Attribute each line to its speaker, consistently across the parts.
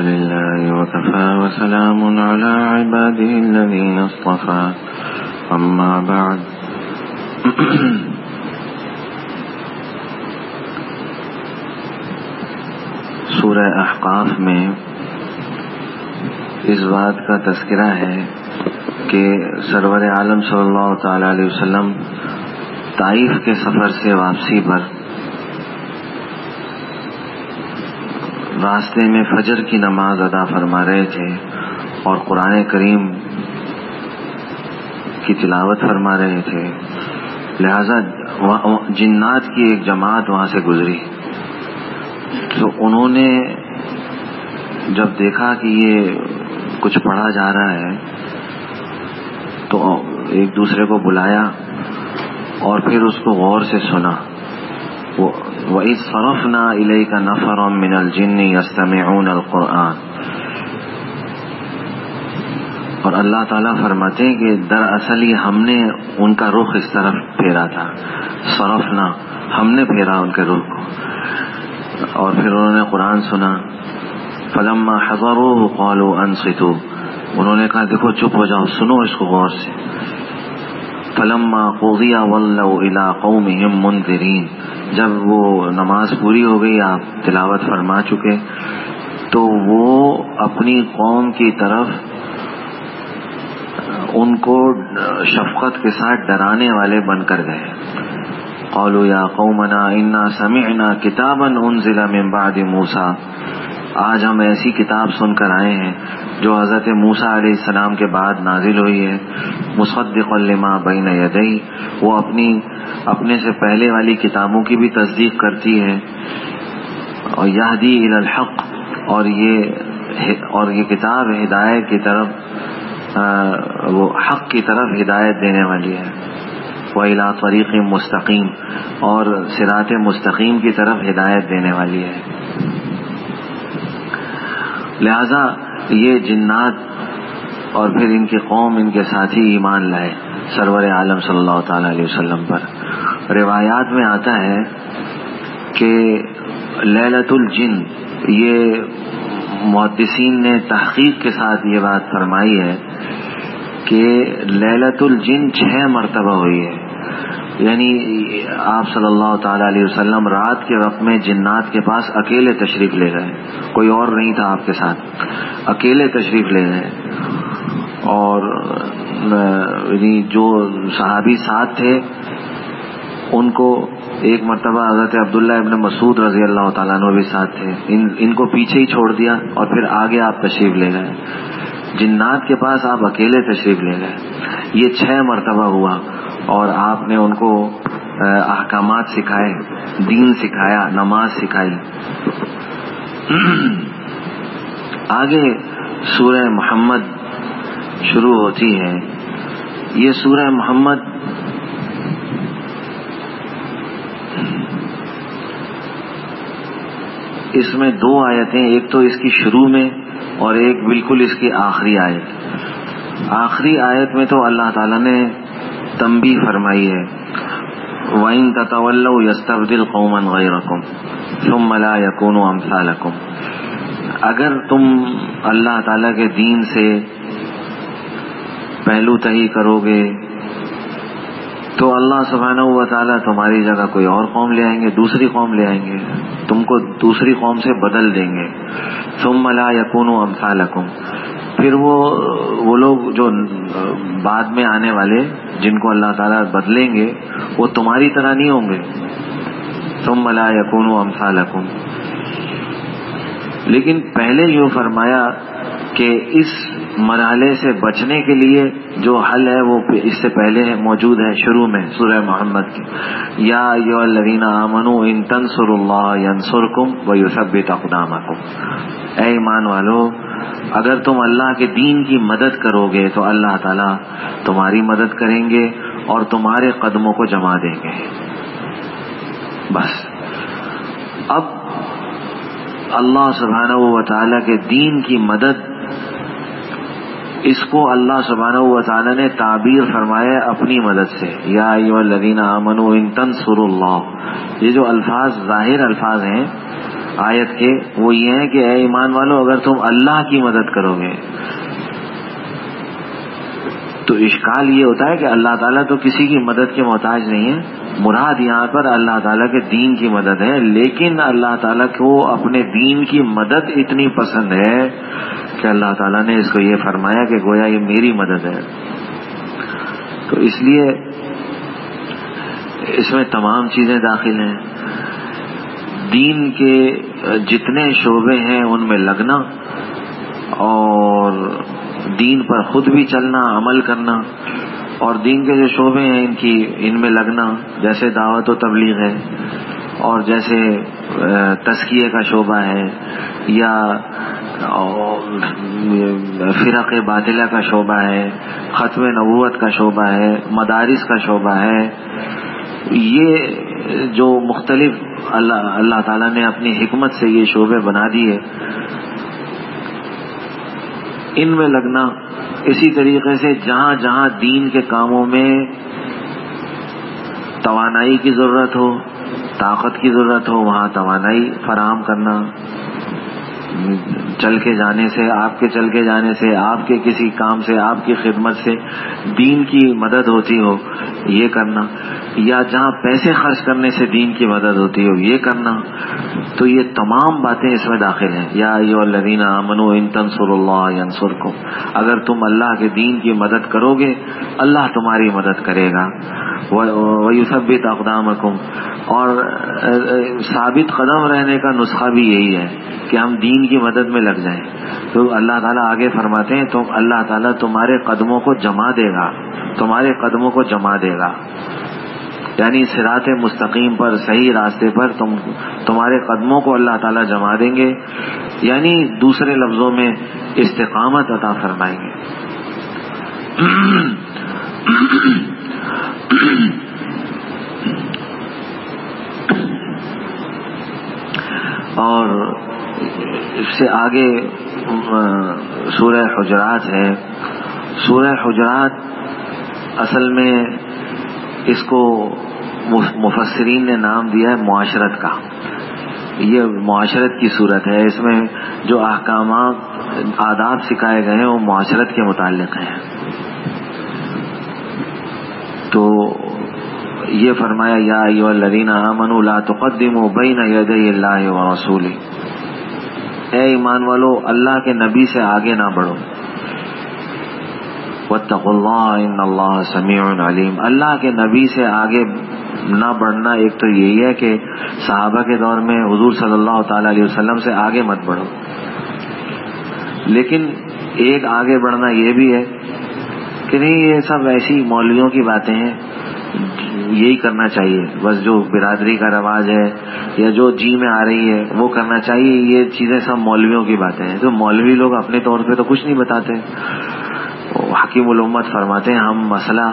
Speaker 1: لله وكفى وسلام على عباده الذين اصطفى أما بعد سورہ احقاف میں اس بات کا تذکرہ ہے کہ سرور عالم صلی اللہ تعالی علیہ وسلم طائف کے سفر سے واپسی پر راستے میں فجر کی نماز ادا فرما رہے تھے اور قرآن کریم کی تلاوت فرما رہے تھے. لہذا جنات کی ایک جماعت وہاں سے گزری تو انہوں نے جب دیکھا کہ یہ کچھ پڑھا جا رہا ہے تو ایک دوسرے کو بلایا اور پھر اس کو غور سے سنا. وَإِذْ صَرَفْنَا إِلَيْكَ نَفَرًا مِنَ الْجِنِّ يَسْتَمِعُونَ الْقُرْآنَ. اور اللہ تعالیٰ فرماتے ہیں کہ دراصل ہی ہم نے ان کا رخ اس طرف پھیرا تھا. صرفنا، ہم نے پھیرا ان کے رخ کو، اور پھر انہوں نے قرآن سنا. فلما حضروه قالوا انصتوا، انہوں نے کہا دیکھو چپ ہو جاؤ، سنو اس کو غور سے. فلما قضی ولوا الى قومهم منذرین، جب وہ نماز پوری ہو گئی، آپ تلاوت فرما چکے، تو وہ اپنی قوم کی طرف ان کو شفقت کے ساتھ ڈرانے والے بن کر گئے. قالوا یا قومنا انا سمعنا کتابا انزل من بعد موسیٰ، آج ہم ایسی کتاب سن کر آئے ہیں جو حضرت موسیٰ علیہ السلام کے بعد نازل ہوئی ہے. مصدقا لما بین یدی، وہ اپنے سے پہلے والی کتابوں کی بھی تصدیق کرتی ہے. اور یہدی الی الحق، اور یہ کتاب ہدایت کی طرف، وہ حق کی طرف ہدایت دینے والی ہے. وَإِلَىٰ طَرِيقٍ مستقیم، اور صراط مستقیم کی طرف ہدایت دینے والی ہے. لہذا یہ جنات اور پھر ان کی قوم، ان کے ساتھی ایمان لائے سرور عالم صلی اللہ تعالی علیہ وسلم پر. روایات میں آتا ہے کہ لیلۃ الجن، یہ محدثین نے تحقیق کے ساتھ یہ بات فرمائی ہے کہ لیلۃ الجن 6 مرتبہ ہوئی ہے. یعنی آپ صلی اللہ تعالی علیہ وسلم رات کے وقت میں جنات کے پاس اکیلے تشریف لے گئے، کوئی اور نہیں تھا آپ کے ساتھ، اکیلے تشریف لے گئے. اور جو صحابی ساتھ تھے ان کو ایک مرتبہ حضرت عبداللہ ابن مسعود رضی اللہ تعالیٰ عنہ بھی ساتھ تھے، ان کو پیچھے ہی چھوڑ دیا اور پھر آگے آپ تشریف لے گئے. جنات کے پاس آپ اکیلے تشریف لے گئے. یہ 6 مرتبہ ہوا اور آپ نے ان کو احکامات سکھائے، دین سکھایا، نماز سکھائی. آگے سورہ محمد شروع ہوتی ہے. یہ سورہ محمد اس میں 2 آیتیں، ایک تو اس کی شروع میں اور ایک بالکل اس کی آخری آیت. آخری آیت میں تو اللہ تعالیٰ نے تنبیہ فرمائی ہے، وَإِن تَتَوَلَّوْا يَسْتَبْدِلْ قَوْمًا غَيْرَكُمْ ثُمَّ لَا يَكُونُوا أَمْثَالَكُمْ. اگر تم اللہ تعالیٰ کے دین سے پہلو تہی کرو گے تو اللہ سبحانہ و تعالیٰ تمہاری جگہ کوئی اور قوم لے آئیں گے، دوسری قوم لے آئیں گے، تم کو دوسری قوم سے بدل دیں گے. ثم لا يكونوا امثالکم، پھر وہ لوگ جو بعد میں آنے والے جن کو اللہ تعالیٰ بدلیں گے وہ تمہاری طرح نہیں ہوں گے. ثم لا يكونوا امثالکم. لیکن پہلے یہ فرمایا کہ اس مرحلے سے بچنے کے لیے جو حل ہے وہ اس سے پہلے موجود ہے شروع میں سورہ محمد کی. یا ایھا الذین آمنوا ان تنصروا اللہ ینصرکم ویثبت اقدامکم. اے ایمان والو، اگر تم اللہ کے دین کی مدد کرو گے تو اللہ تعالیٰ تمہاری مدد کریں گے اور تمہارے قدموں کو جما دیں گے. بس اب اللہ سبحانہ و تعالیٰ کے دین کی مدد، اس کو اللہ سبحانہ و تعالیٰ نے تعبیر فرمایا اپنی مدد سے. یا ایھا الذین آمنوا ان تنصروا اللہ، یہ جو الفاظ ظاہر الفاظ ہیں آیت کے وہ یہ ہے کہ اے ایمان والو اگر تم اللہ کی مدد کرو گے، تو اشکال یہ ہوتا ہے کہ اللہ تعالیٰ تو کسی کی مدد کے محتاج نہیں ہے، مراد یہاں پر اللہ تعالیٰ کے دین کی مدد ہے، لیکن اللہ تعالیٰ کو اپنے دین کی مدد اتنی پسند ہے کہ اللہ تعالیٰ نے اس کو یہ فرمایا کہ گویا یہ میری مدد ہے۔ تو اس لیے اس میں تمام چیزیں داخل ہیں، دین کے جتنے شعبے ہیں ان میں لگنا، اور دین پر خود بھی چلنا، عمل کرنا، اور دین کے جو شعبے ہیں ان میں لگنا، جیسے دعوت و تبلیغ ہے، اور جیسے تزکیے کا شعبہ ہے، یا فرق باطلہ کا شعبہ ہے، ختم نبوت کا شعبہ ہے، مدارس کا شعبہ ہے، یہ جو مختلف اللہ تعالیٰ نے اپنی حکمت سے یہ شعبے بنا دیے، ان میں لگنا۔ اسی طریقے سے جہاں جہاں دین کے کاموں میں توانائی کی ضرورت ہو، طاقت کی ضرورت ہو، وہاں توانائی فراہم کرنا، چل کے جانے سے، آپ کے چل کے جانے سے، آپ کے کسی کام سے، آپ کی خدمت سے دین کی مدد ہوتی ہو یہ کرنا، یا جہاں پیسے خرچ کرنے سے دین کی مدد ہوتی ہو یہ کرنا۔ تو یہ تمام باتیں اس میں داخل ہیں۔ یا ایھا الذین آمنوا ان تنصروا اللہ ینصرکم، اگر تم اللہ کے دین کی مدد کرو گے اللہ تمہاری مدد کرے گا، ویثبت اقدامکم، اور ثابت قدم رہنے کا نسخہ بھی یہی ہے کہ ہم دین کی مدد میں لگ جائیں۔ تو اللہ تعالیٰ آگے فرماتے ہیں تو اللہ تعالیٰ تمہارے قدموں کو جما دے گا، تمہارے قدموں کو جما دے گا، یعنی صراط مستقیم پر، صحیح راستے پر تمہارے قدموں کو اللہ تعالیٰ جما دیں گے، یعنی دوسرے لفظوں میں استقامت عطا فرمائیں گے۔ اور اس سے آگے سورہ حجرات ہے۔ سورہ حجرات اصل میں اس کو مفسرین نے نام دیا ہے معاشرت کا، یہ معاشرت کی صورت ہے، اس میں جو احکامات آداب سکھائے گئے ہیں وہ معاشرت کے متعلق ہیں۔ تو یہ فرمایا یا ایھا الذین آمنوا لا تقدموا بین یدی اللہ ورسولہ، اے ایمان والو اللہ کے نبی سے آگے نہ بڑھو، واتقوا اللہ ان اللہ سمیع علیم، اللہ کے نبی سے آگے نہ بڑھنا ایک تو یہی ہے کہ صحابہ کے دور میں حضور صلی اللہ تعالی علیہ وسلم سے آگے مت بڑھو، لیکن ایک آگے بڑھنا یہ بھی ہے کہ نہیں یہ سب ایسی مولویوں کی باتیں ہیں، یہی کرنا چاہیے، بس جو برادری کا رواج ہے یا جو جی میں آ رہی ہے وہ کرنا چاہیے، یہ چیزیں سب مولویوں کی باتیں ہیں۔ تو مولوی لوگ اپنے طور پہ تو کچھ نہیں بتاتے، حکیم الامت فرماتے ہیں ہم مسئلہ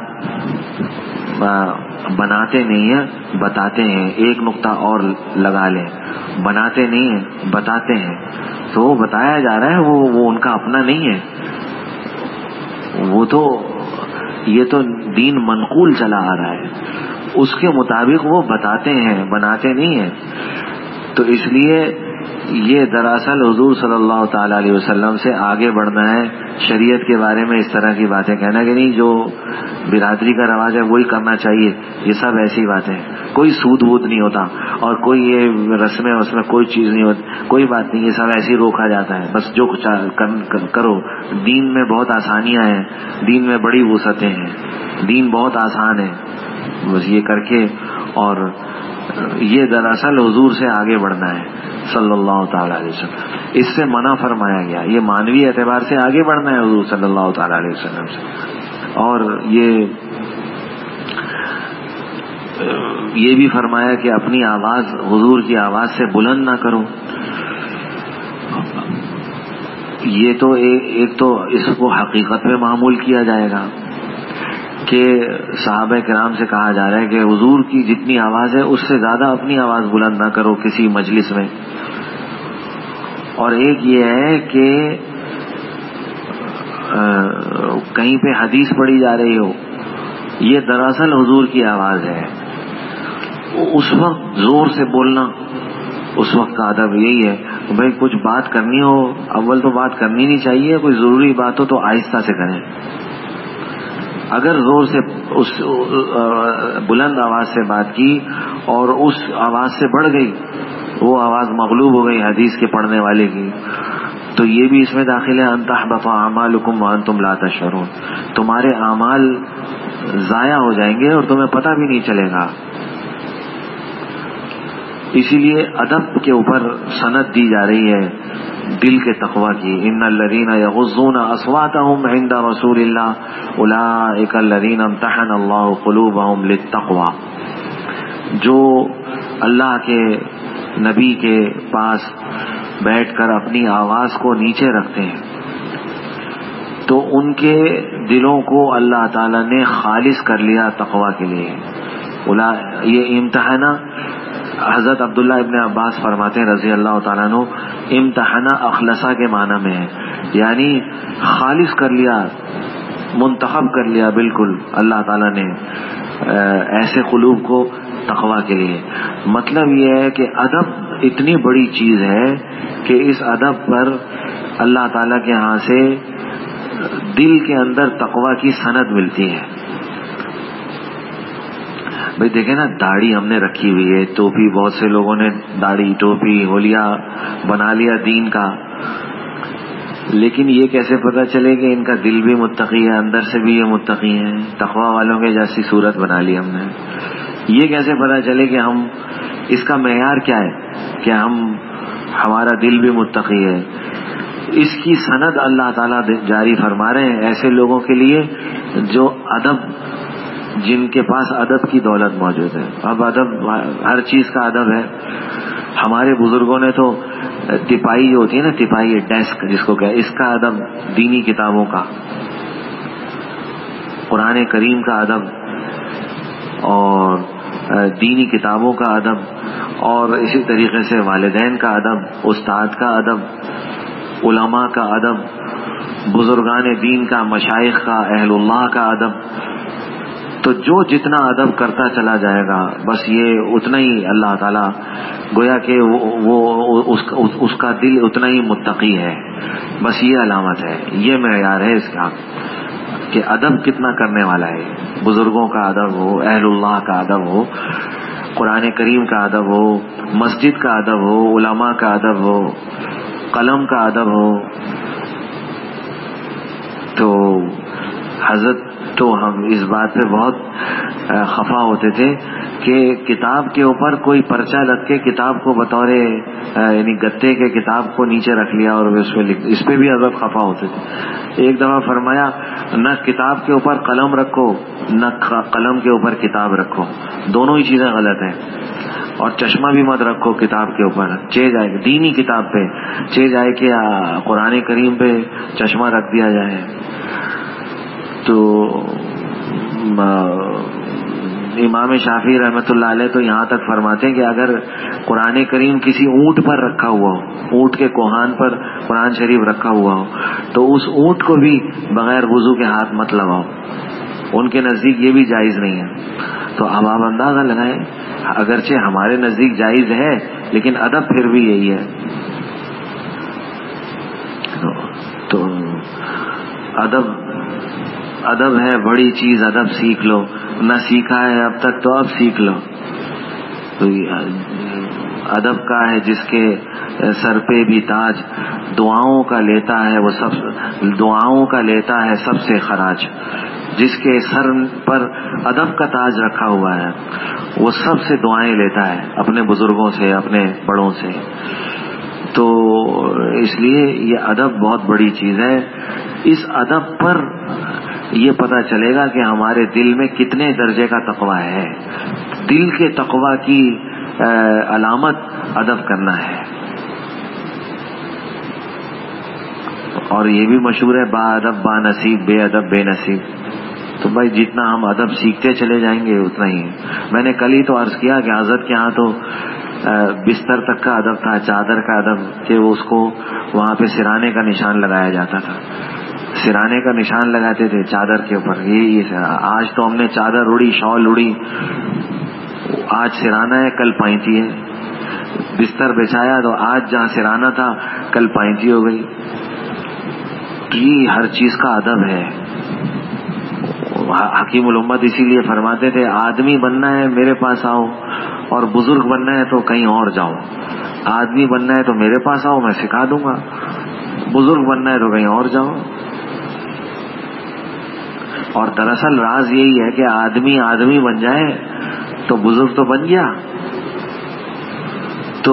Speaker 1: بناتے نہیں ہیں بتاتے ہیں، ایک نقطہ اور لگا لیں، بناتے نہیں ہیں بتاتے ہیں، تو وہ بتایا جا رہا ہے وہ ان کا اپنا نہیں ہے، وہ تو یہ تو دین منقول چلا آ رہا ہے، اس کے مطابق وہ بتاتے ہیں بناتے نہیں ہیں۔ تو اس لیے یہ دراصل حضور صلی اللہ تعالی علیہ وسلم سے آگے بڑھنا ہے، شریعت کے بارے میں اس طرح کی باتیں کہنا کہ نہیں جو برادری کا رواج ہے وہی کرنا چاہیے، یہ سب ایسی باتیں، کوئی سود وود نہیں ہوتا اور کوئی یہ رسمیں اس میں کوئی چیز نہیں ہوتی، کوئی بات نہیں، یہ سب ایسے ہی روکا جاتا ہے، بس جو کرو، دین میں بہت آسانیاں ہیں، دین میں بڑی وسعتیں ہیں، دین بہت آسان ہے، بس یہ کر کے، اور یہ دراصل حضور سے آگے بڑھنا ہے صلی اللہ تعالی علیہ وسلم، اس سے منع فرمایا گیا، یہ مانوی اعتبار سے آگے بڑھنا ہے حضور صلی اللہ تعالی علیہ وسلم سے۔ اور یہ بھی فرمایا کہ اپنی آواز حضور کی آواز سے بلند نہ کرو، یہ تو ایک تو اس کو حقیقت میں معمول کیا جائے گا کہ صحابہ کرام سے کہا جا رہا ہے کہ حضور کی جتنی آواز ہے اس سے زیادہ اپنی آواز بلند نہ کرو کسی مجلس میں، اور ایک یہ ہے کہ کہیں پہ حدیث پڑھی جا رہی ہو، یہ دراصل حضور کی آواز ہے، اس وقت زور سے بولنا اس وقت کا ادب یہی ہے بھائی کچھ بات کرنی ہو اول تو بات کرنی نہیں چاہیے، کوئی ضروری بات ہو تو آہستہ سے کریں. اگر زور سے اس بلند آواز سے بات کی اور اس آواز سے بڑھ گئی، وہ آواز مغلوب ہو گئی حدیث کے پڑھنے والے کی، تو یہ بھی اس میں داخل ہے ان تحبط اعمالکم وانتم لا تشعرون، تمہارے اعمال ضائع ہو جائیں گے اور تمہیں پتہ بھی نہیں چلے گا. اسی لیے ادب کے اوپر سند دی جا رہی ہے دل کے تقوی کی. ان الذین یغضون اصواتهم عند رسول اللہ اولئک الذین امتحن اللہ قلوبهم للتقوی. جو اللہ کے نبی کے پاس بیٹھ کر اپنی آواز کو نیچے رکھتے ہیں تو ان کے دلوں کو اللہ تعالی نے خالص کر لیا تقوی کے لیے. یہ امتحانہ حضرت عبداللہ ابن عباس فرماتے ہیں رضی اللہ تعالیٰ عنہ، امتحانہ اخلصہ کے معنی میں ہے، یعنی خالص کر لیا، منتخب کر لیا بالکل اللہ تعالیٰ نے ایسے قلوب کو تقوی کے لیے. مطلب یہ ہے کہ ادب اتنی بڑی چیز ہے کہ اس ادب پر اللہ تعالیٰ کے ہاں سے دل کے اندر تقوی کی سند ملتی ہے. بھئی دیکھیں نا، داڑھی ہم نے رکھی ہوئی ہے، ٹوپی، بہت سے لوگوں نے داڑھی ٹوپی ہولیا بنا لیا دین کا، لیکن یہ کیسے پتہ چلے کہ ان کا دل بھی متقی ہے، اندر سے بھی یہ متقی ہیں؟ تقوی والوں کے جیسی صورت بنا لی ہم نے. یہ کیسے پتہ چلے کہ ہم، اس کا معیار کیا ہے کہ ہمارا دل بھی متقی ہے؟ اس کی سند اللہ تعالیٰ جاری فرما رہے ہیں ایسے لوگوں کے لیے جو ادب، جن کے پاس ادب کی دولت موجود ہے. اب ادب ہر چیز کا ادب ہے. ہمارے بزرگوں نے تو تپائی جو ہوتی ہے نا، تپائی ڈیسک جس کو کہتے ہیں، اس کا ادب، دینی کتابوں کا، قرآن کریم کا ادب اور دینی کتابوں کا ادب، اور اسی طریقے سے والدین کا ادب، استاد کا ادب، علماء کا ادب، بزرگان دین کا، مشائخ کا، اہل اللہ کا ادب. تو جو جتنا ادب کرتا چلا جائے گا بس یہ اتنا ہی اللہ تعالیٰ گویا کہ وہ اس کا دل اتنا ہی متقی ہے. بس یہ علامت ہے، یہ معیار ہے اس کا کہ ادب کتنا کرنے والا ہے. بزرگوں کا ادب ہو، اہل اللہ کا ادب ہو، قرآن کریم کا ادب ہو، مسجد کا ادب ہو، علماء کا ادب ہو، قلم کا ادب ہو. تو حضرت تو ہم اس بات پہ بہت خفا ہوتے تھے کہ کتاب کے اوپر کوئی پرچہ لگ کے کتاب کو بطور یعنی گتے کے کتاب کو نیچے رکھ لیا اور اس پہ بھی حضرت خفا ہوتے تھے. ایک دفعہ فرمایا نہ کتاب کے اوپر قلم رکھو نہ قلم کے اوپر کتاب رکھو، دونوں ہی چیزیں غلط ہیں. اور چشمہ بھی مت رکھو کتاب کے اوپر، چہ جائے دینی کتاب پہ چہ جائے کہ قرآن کریم پہ چشمہ رکھ دیا جائے. تو امام شافعی رحمۃ اللہ علیہ تو یہاں تک فرماتے ہیں کہ اگر قرآن کریم کسی اونٹ پر رکھا ہوا ہو، اونٹ کے کوہان پر قرآن شریف رکھا ہوا ہو، تو اس اونٹ کو بھی بغیر وضو کے ہاتھ مت لگاؤ. ان کے نزدیک یہ بھی جائز نہیں ہے. تو اب آپ اندازہ لگائیں، اگرچہ ہمارے نزدیک جائز ہے لیکن ادب پھر بھی یہی ہے. تو ادب ہے بڑی چیز، ادب سیکھ لو. نہ سیکھا ہے اب تک تو اب سیکھ لو. تو ادب کا ہے جس کے سر پہ بھی تاج، دعاؤں کا لیتا ہے وہ سب، دعاؤں کا لیتا ہے سب سے خراج. جس کے سر پر ادب کا تاج رکھا ہوا ہے وہ سب سے دعائیں لیتا ہے، اپنے بزرگوں سے، اپنے بڑوں سے. تو اس لیے یہ ادب بہت بڑی چیز ہے. اس ادب پر یہ پتہ چلے گا کہ ہمارے دل میں کتنے درجے کا تقویٰ ہے. دل کے تقویٰ کی علامت ادب کرنا ہے. اور یہ بھی مشہور ہے با ادب با نصیب، بے ادب بے نصیب. تو بھائی جتنا ہم ادب سیکھتے چلے جائیں گے اتنا ہی. میں نے کل ہی تو عرض کیا کہ حضرت کے ہاں تو بستر تک کا ادب تھا، چادر کا ادب، کہ اس کو وہاں پہ سرانے کا نشان لگایا جاتا تھا. سرانے کا نشان لگاتے تھے چادر کے اوپر. یہ آج تو ہم نے چادر اڑی، شال اڑی، آج سرانا ہے کل پائنتی ہے. بستر بچھایا تو آج جہاں سرانا تھا کل پائنتی ہو گئی. یہ ہر چیز کا ادب ہے. حکیم الامت اسی لیے فرماتے تھے آدمی بننا ہے میرے پاس آؤ, اور بزرگ بننا ہے تو کہیں اور جاؤ. آدمی بننا ہے تو میرے پاس آؤ, میں سکھا دوں گا. بزرگ بننا ہے تو کہیں اور جاؤ. اور دراصل راز یہی ہے کہ آدمی بن جائے تو بزرگ تو بن گیا. تو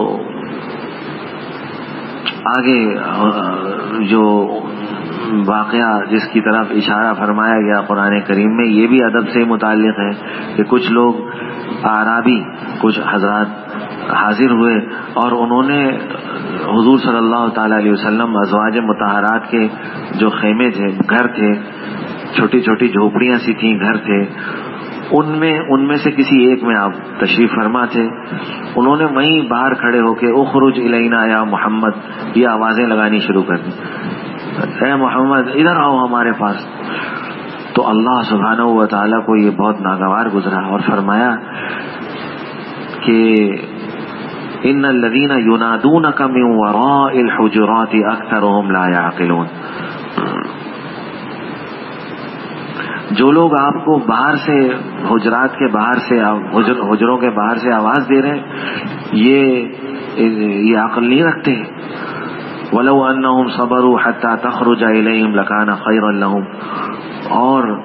Speaker 1: آگے جو واقعہ جس کی طرف اشارہ فرمایا گیا قرآن کریم میں, یہ بھی ادب سے متعلق ہے کہ کچھ لوگ اعرابی, کچھ حضرات حاضر ہوئے اور انہوں نے حضور صلی اللہ تعالی علیہ وسلم ازواج مطہرات کے جو خیمے تھے, گھر تھے, چھوٹی چھوٹی جھوپڑیاں سی تھیں, گھر تھے, ان میں سے کسی ایک میں آپ تشریف فرما تھے. انہوں نے وہیں باہر کھڑے ہو کے اخرج الینا یا محمد, یہ آوازیں لگانی شروع کر دی, اے محمد ادھر آؤ ہمارے پاس. تو اللہ سبحانہ و تعالیٰ کو یہ بہت ناگوار گزرا اور فرمایا کہ ان الذین ینادونک من وراء الحجرات اکثرهم لا یعقلون. جو لوگ آپ کو باہر سے, حجرات کے باہر سے, حجروں کے باہر سے آواز دے رہے ہیں, یہ عقل نہیں رکھتے. وَلَوْ أَنَّهُمْ صَبَرُوا حَتَّى تَخْرُجَ إِلَيْهِمْ لَكَانَ خَيْرًا لَهُمْ.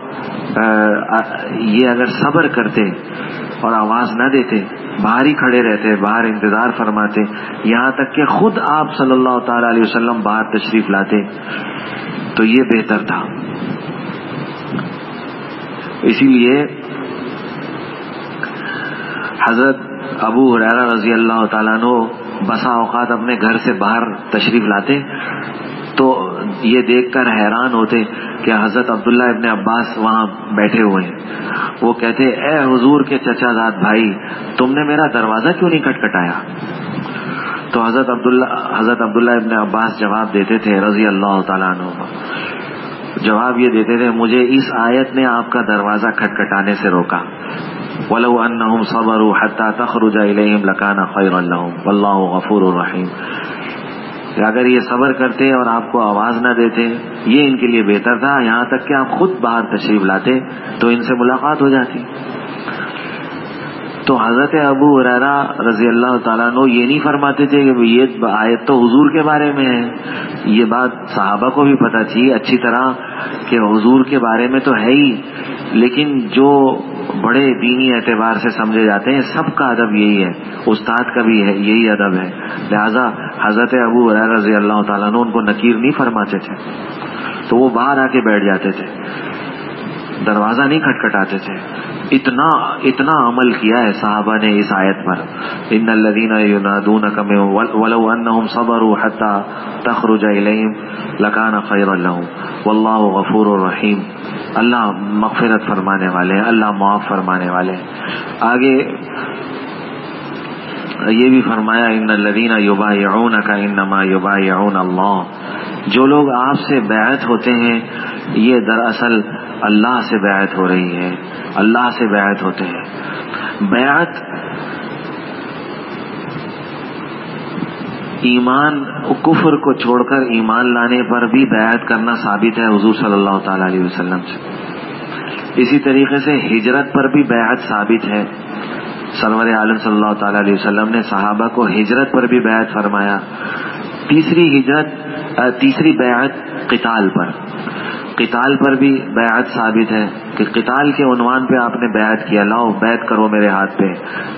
Speaker 1: اور یہ اگر صبر کرتے اور آواز نہ دیتے, باہر ہی کھڑے رہتے, باہر انتظار فرماتے, یہاں تک کہ خود آپ صلی اللہ تعالی علیہ وسلم باہر تشریف لاتے, تو یہ بہتر تھا. اسی لیے حضرت ابو ہریرہ رضی اللہ تعالیٰ عنہ بسا اوقات اپنے گھر سے باہر تشریف لاتے تو یہ دیکھ کر حیران ہوتے کہ حضرت عبداللہ ابن عباس وہاں بیٹھے ہوئے ہیں. وہ کہتے اے حضور کے چچا زاد بھائی, تم نے میرا دروازہ کیوں نہیں کھٹکھٹایا؟ تو حضرت عبداللہ ابن عباس جواب دیتے تھے رضی اللہ تعالیٰ عنہ, جواب یہ دیتے تھے مجھے اس آیت نے آپ کا دروازہ کھٹکھٹانے سے روکا. وَلَوْ أَنَّهُمْ صَبَرُوا حَتَّى تَخْرُجَ إِلَيْهِمْ لَكَانَ خَيْرًا لَهُمْ وَاللَّهُ غَفُورٌ رَحِيمٌ. اگر یہ صبر کرتے اور آپ کو آواز نہ دیتے, یہ ان کے لیے بہتر تھا, یہاں تک کہ آپ خود باہر تشریف لاتے تو ان سے ملاقات ہو جاتی. تو حضرت ابو ہریرہ رضی اللہ تعالیٰ عنہ یہ نہیں فرماتے تھے کہ یہ آیت تو حضور کے بارے میں ہے. یہ بات صحابہ کو بھی پتہ تھی اچھی طرح کہ حضور کے بارے میں تو ہے ہی, لیکن جو بڑے دینی اعتبار سے سمجھے جاتے ہیں سب کا ادب یہی ہے, استاد کا بھی ہے یہی ادب ہے. لہذا حضرت ابو ہریرہ رضی اللہ تعالیٰ عنہ ان کو نکیر نہیں فرماتے تھے, تو وہ باہر آ کے بیٹھ جاتے تھے, دروازہ نہیں کھٹکھٹاتے تھے. اتنا عمل کیا ہے صحابہ نے اس آیت پر, ان الذین ینادونک ولو انہم صبروا حتی تخرج الیہم لکان خیرا لہم واللہ غفور رحیم. اللہ مغفرت فرمانے والے ہیں, اللہ معاف فرمانے والے ہیں. آگے یہ بھی فرمایا ان الذین یبایعونک انما یبایعون اللہ. جو لوگ آپ سے بیعت ہوتے ہیں یہ دراصل اللہ سے بیعت ہو رہی ہے, اللہ سے بیعت ہوتے ہیں. بیعت ایمان کفر کو چھوڑ کر ایمان لانے پر بھی بیعت کرنا ثابت ہے حضور صلی اللہ تعالی علیہ وسلم سے. اسی طریقے سے ہجرت پر بھی بیعت ثابت ہے. سرور عالم صلی اللہ تعالی علیہ وسلم نے صحابہ کو ہجرت پر بھی بیعت فرمایا. تیسری بیعت قتال پر بھی بیعت ثابت ہے کہ قتال کے عنوان پہ آپ نے بیعت کیا, لاؤ بیعت کرو میرے ہاتھ پہ.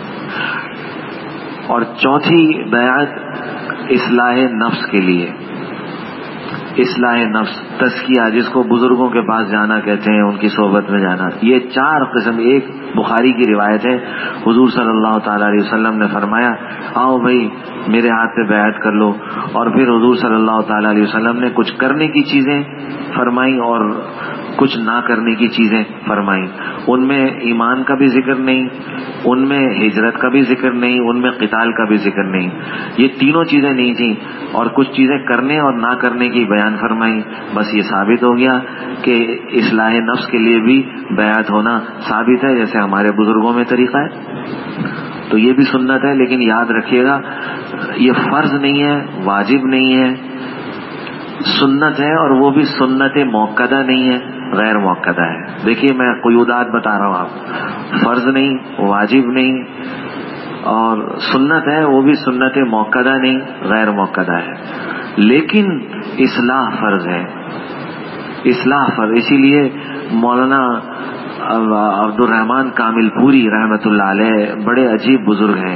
Speaker 1: اور چوتھی بیعت اصلاح نفس کے لیے, اصلاح نفس, تزکیہ, جس کو بزرگوں کے پاس جانا کہتے ہیں, ان کی صحبت میں جانا. یہ 4 قسم. ایک بخاری کی روایت ہے حضور صلی اللہ تعالی علیہ وسلم نے فرمایا آؤ بھائی میرے ہاتھ پہ بیعت کر لو. اور پھر حضور صلی اللہ تعالی علیہ وسلم نے کچھ کرنے کی چیزیں فرمائی اور کچھ نہ کرنے کی چیزیں فرمائی. ان میں ایمان کا بھی ذکر نہیں, ان میں ہجرت کا بھی ذکر نہیں, ان میں قتال کا بھی ذکر نہیں. یہ تینوں چیزیں نہیں تھیں, اور کچھ چیزیں کرنے اور نہ کرنے کی بیان فرمائی. بس یہ ثابت ہو گیا کہ اصلاح نفس کے لیے بھی بیعت ہونا ثابت ہے, جیسے ہمارے بزرگوں میں طریقہ ہے. تو یہ بھی سنت ہے، لیکن یاد رکھیے گا یہ فرض نہیں ہے، واجب نہیں ہے، سنت ہے، اور وہ بھی سنت موقدہ نہیں ہے، غیر موقدہ ہے۔ دیکھیے میں قیودات بتا رہا ہوں آپ، فرض نہیں، واجب نہیں، اور سنت ہے، وہ بھی سنت موقدہ نہیں، غیر موقدہ ہے، لیکن اصلاح فرض ہے، اصلاح فرض۔ اسی لیے مولانا عبد الرحمن کامل پوری رحمت اللہ علیہ بڑے عجیب بزرگ ہیں،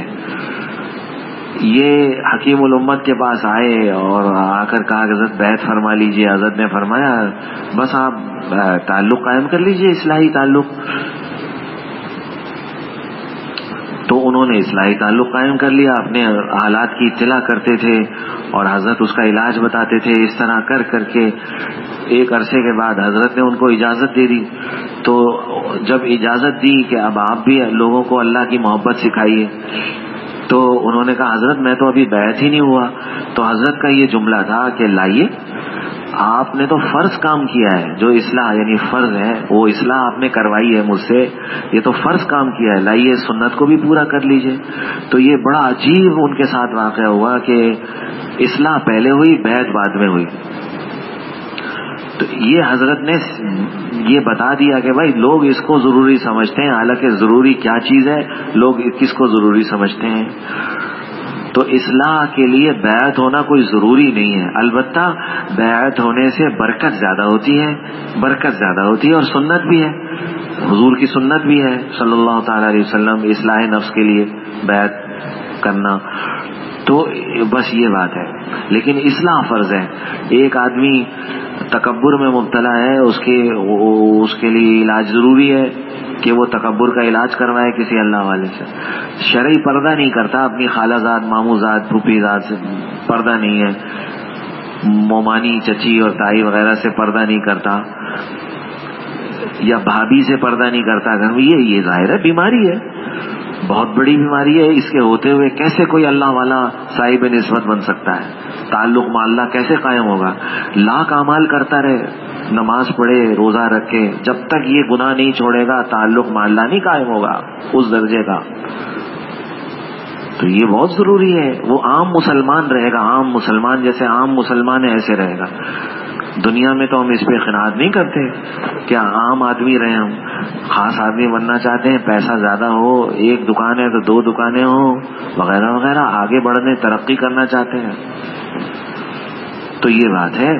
Speaker 1: یہ حکیم الامت کے پاس آئے اور آ کر کہا کہ حضرت بیعت فرما لیجئے۔ حضرت نے فرمایا بس آپ تعلق قائم کر لیجئے، اصلاحی تعلق۔ تو انہوں نے اصلاحی تعلق قائم کر لیا، اپنے حالات کی اطلاع کرتے تھے اور حضرت اس کا علاج بتاتے تھے، اس طرح کر کر کے ایک عرصے کے بعد حضرت نے ان کو اجازت دے دی۔ تو جب اجازت دی کہ اب آپ بھی لوگوں کو اللہ کی محبت سکھائیے، تو انہوں نے کہا حضرت میں تو ابھی بیعت ہی نہیں ہوا۔ تو حضرت کا یہ جملہ تھا کہ لائیے، آپ نے تو فرض کام کیا ہے، جو اصلاح یعنی فرض ہے وہ اصلاح آپ نے کروائی ہے مجھ سے، یہ تو فرض کام کیا ہے، لائیے سنت کو بھی پورا کر لیجئے۔ تو یہ بڑا عجیب ان کے ساتھ واقعہ ہوا کہ اصلاح پہلے ہوئی، بیعت بعد میں ہوئی۔ تو یہ حضرت نے یہ بتا دیا کہ بھائی لوگ اس کو ضروری سمجھتے ہیں، حالانکہ ضروری کیا چیز ہے، لوگ کس کو ضروری سمجھتے ہیں۔ تو اصلاح کے لیے بیعت ہونا کوئی ضروری نہیں ہے، البتہ بیعت ہونے سے برکت زیادہ ہوتی ہے، برکت زیادہ ہوتی ہے، اور سنت بھی ہے، حضور کی سنت بھی ہے صلی اللہ تعالی علیہ وسلم، اصلاح نفس کے لیے بیعت کرنا۔ تو بس یہ بات ہے، لیکن اصلاح فرض ہے۔ ایک آدمی تکبر میں مبتلا ہے، اس کے لیے علاج ضروری ہے کہ وہ تکبر کا علاج کروائے کسی اللہ والے سے۔ شرعی پردہ نہیں کرتا، اپنی خالہ زاد، ماموں زاد، پھوپھی زاد سے پردہ نہیں ہے، مومانی، چچی اور تائی وغیرہ سے پردہ نہیں کرتا، یا بھابھی سے پردہ نہیں کرتا گھر میں، یہ ظاہر ہے بیماری ہے، بہت بڑی بیماری ہے۔ اس کے ہوتے ہوئے کیسے کوئی اللہ والا صاحب نسبت بن سکتا ہے؟ تعلق مع اللہ کیسے قائم ہوگا؟ لاکھ اعمال کرتا رہے، نماز پڑھے، روزہ رکھے، جب تک یہ گناہ نہیں چھوڑے گا تعلق مع اللہ نہیں قائم ہوگا اس درجے کا۔ تو یہ بہت ضروری ہے، وہ عام مسلمان رہے گا، عام مسلمان جیسے عام مسلمان ہے ایسے رہے گا۔ دنیا میں تو ہم اس پہ قناعت نہیں کرتے، کیا عام آدمی رہے، ہم خاص آدمی بننا چاہتے ہیں، پیسہ زیادہ ہو، ایک دکان ہے تو 2 دکانیں ہوں، وغیرہ وغیرہ، آگے بڑھنے، ترقی کرنا چاہتے ہیں۔ تو یہ بات ہے،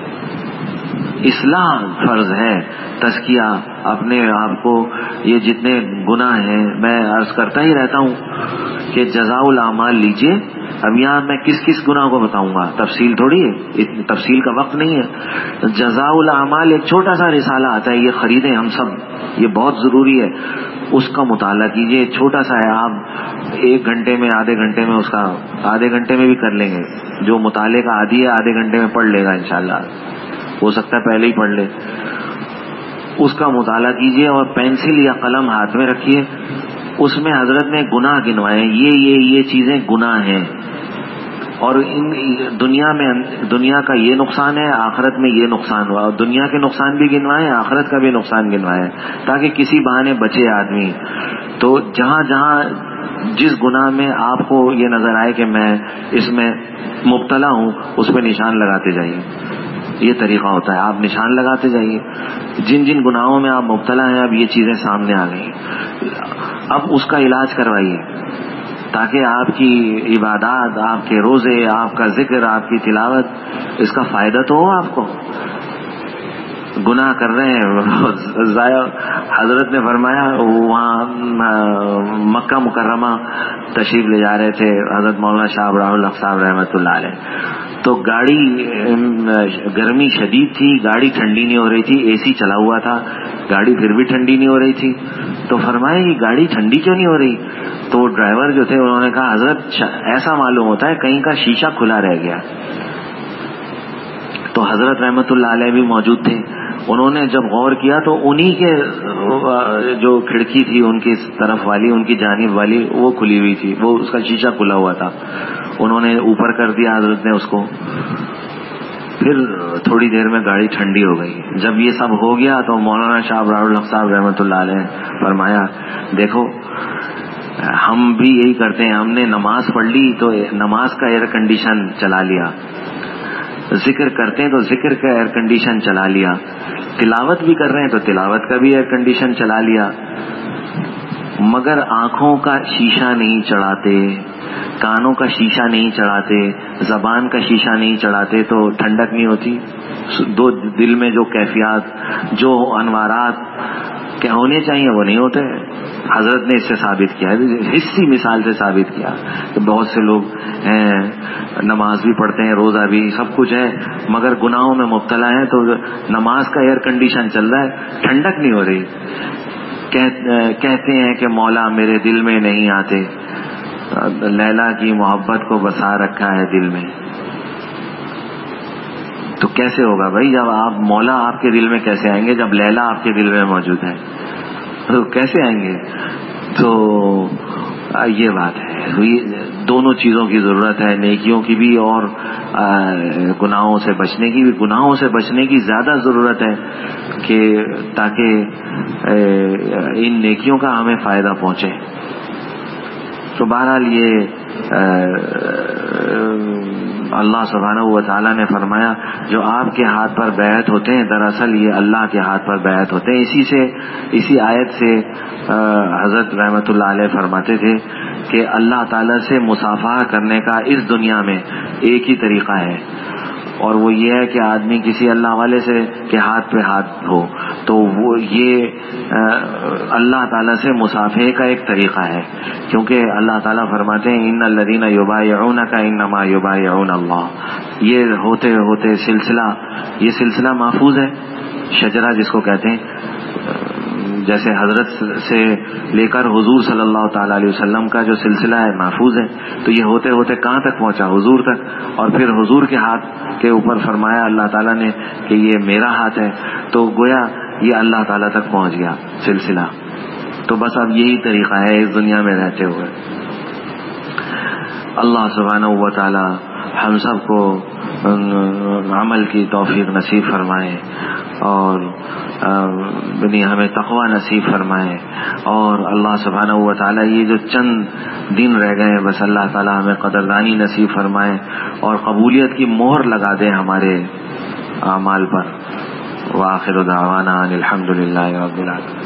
Speaker 1: اصلاح فرض ہے، تزکیہ اپنے آپ کو، یہ جتنے گناہ ہیں میں عرض کرتا ہی رہتا ہوں کہ جزاء الاعمال لیجئے۔ اب یہاں میں کس کس گناہ کو بتاؤں گا، تفصیل تھوڑی ہے، تفصیل کا وقت نہیں ہے۔ جزاء الاعمال ایک چھوٹا سا رسالہ آتا ہے، یہ خریدیں ہم سب، یہ بہت ضروری ہے، اس کا مطالعہ کیجئے، چھوٹا سا ہے، آپ 1 گھنٹے میں، آدھے گھنٹے میں، اس کا آدھے گھنٹے میں بھی کر لیں گے، جو مطالعے کا عادی ہے آدھے گھنٹے میں پڑھ لے گا انشاءاللہ، ہو سکتا ہے پہلے ہی پڑھ لے۔ اس کا مطالعہ کیجئے اور پینسل یا قلم ہاتھ میں رکھیے، اس میں حضرت نے گناہ گنوائے، یہ چیزیں گناہ ہیں، اور دنیا کا یہ نقصان ہے، آخرت میں یہ نقصان ہوا، اور دنیا کے نقصان بھی گنوائے، آخرت کا بھی نقصان گنوائے، تاکہ کسی بہانے بچے آدمی۔ تو جہاں جہاں جس گناہ میں آپ کو یہ نظر آئے کہ میں اس میں مبتلا ہوں، اس پہ نشان لگاتے جائیے، یہ طریقہ ہوتا ہے، آپ نشان لگاتے جائیے، جن جن گناہوں میں آپ مبتلا ہیں اب یہ چیزیں سامنے آ گئی، اب اس کا علاج کروائیے، تاکہ آپ کی عبادات، آپ کے روزے، آپ کا ذکر، آپ کی تلاوت، اس کا فائدہ تو ہو آپ کو۔ گناہ کر رہے ہیں، حضرت نے فرمایا، وہاں مکہ مکرمہ تشریف لے جا رہے تھے حضرت مولانا شاہ ابراہیم الحق صاحب رحمۃ اللہ علیہ، تو گاڑی، گرمی شدید تھی، گاڑی ٹھنڈی نہیں ہو رہی تھی، اے سی چلا ہوا تھا، گاڑی پھر بھی ٹھنڈی نہیں ہو رہی تھی۔ تو فرمایا یہ گاڑی ٹھنڈی کیوں نہیں ہو رہی؟ تو ڈرائیور جو تھے انہوں نے کہا حضرت ایسا معلوم ہوتا ہے کہیں کا شیشہ کھلا رہ گیا۔ تو حضرت رحمت اللہ علیہ بھی موجود تھے، انہوں نے جب غور کیا تو انہی کے جو کھڑکی تھی ان کی طرف والی، ان کی جانب والی، وہ کھلی ہوئی تھی، وہ اس کا شیشہ کھلا ہوا تھا، انہوں نے اوپر کر دیا حضرت نے اس کو، پھر تھوڑی دیر میں گاڑی ٹھنڈی ہو گئی۔ جب یہ سب ہو گیا تو مولانا شاہ ابراہیم الحق صاحب رحمۃ اللہ علیہ فرمایا دیکھو ہم بھی یہی کرتے ہیں. ہم نے نماز پڑھ لی تو نماز کا ایئر کنڈیشن چلا لیا, ذکر کرتے ہیں تو ذکر کا ایئر کنڈیشن چلا لیا, تلاوت بھی کر رہے ہیں تو تلاوت کا بھی ایئر کنڈیشن چلا لیا, مگر آنکھوں کا شیشہ نہیں چڑھاتے, کانوں کا شیشہ نہیں چڑھاتے, زبان کا شیشہ نہیں چڑھاتے تو ٹھنڈک نہیں ہوتی. دو دل میں جو کیفیات, جو انوارات کیا ہونے چاہیے وہ نہیں ہوتے. حضرت نے اس سے ثابت کیا ہے, حصی مثال سے ثابت کیا کہ بہت سے لوگ ہیں نماز بھی پڑھتے ہیں, روزہ بھی, سب کچھ ہے, مگر گناہوں میں مبتلا ہیں. تو نماز کا ایئر کنڈیشن چل رہا ہے, ٹھنڈک نہیں ہو رہی. کہتے ہیں کہ مولا میرے دل میں نہیں آتے, لیلا کی محبت کو بسا رکھا ہے دل میں. تو کیسے ہوگا بھائی, جب آپ مولا آپ کے دل میں کیسے آئیں گے جب لیلا آپ کے دل میں موجود ہے, تو کیسے آئیں گے؟ تو یہ بات ہے, دونوں چیزوں کی ضرورت ہے, نیکیوں کی بھی اور گناہوں سے بچنے کی بھی. گناہوں سے بچنے کی زیادہ ضرورت ہے کہ تاکہ ان نیکیوں کا ہمیں فائدہ پہنچے. تو بہرحال یہ اللہ سبحانہ و تعالیٰ نے فرمایا جو آپ کے ہاتھ پر بیعت ہوتے ہیں دراصل یہ اللہ کے ہاتھ پر بیعت ہوتے ہیں. اسی آیت سے حضرت رحمت اللہ علیہ فرماتے تھے کہ اللہ تعالیٰ سے مصافحہ کرنے کا اس دنیا میں ایک ہی طریقہ ہے, اور وہ یہ ہے کہ آدمی کسی اللہ والے سے کے ہاتھ پہ ہاتھ ہو. تو وہ یہ اللہ تعالیٰ سے مصافحے کا ایک طریقہ ہے, کیونکہ اللہ تعالیٰ فرماتے ہیں ان الذین یبایعونک انما یبایعون اللہ. یہ ہوتے ہوتے یہ سلسلہ محفوظ ہے, شجرہ جس کو کہتے ہیں, جیسے حضرت سے لے کر حضور صلی اللہ تعالی علیہ وسلم کا جو سلسلہ ہے محفوظ ہے. تو یہ ہوتے ہوتے کہاں تک پہنچا؟ حضور تک, اور پھر حضور کے ہاتھ کے اوپر فرمایا اللہ تعالیٰ نے کہ یہ میرا ہاتھ ہے, تو گویا یہ اللہ تعالیٰ تک پہنچ گیا سلسلہ. تو بس اب یہی طریقہ ہے اس دنیا میں رہتے ہوئے. اللہ سبحانہ و تعالی ہم سب کو عمل کی توفیق نصیب فرمائے, اور ہمیں تقوی نصیب فرمائے. اور اللہ سبحانہ و تعالی یہ جو چند دن رہ گئے ہیں بس اللہ تعالی ہمیں قدردانی نصیب فرمائے اور قبولیت کی مہر لگا دے ہمارے اعمال پر. وآخر دعوانا الحمد للہ رب العالمین.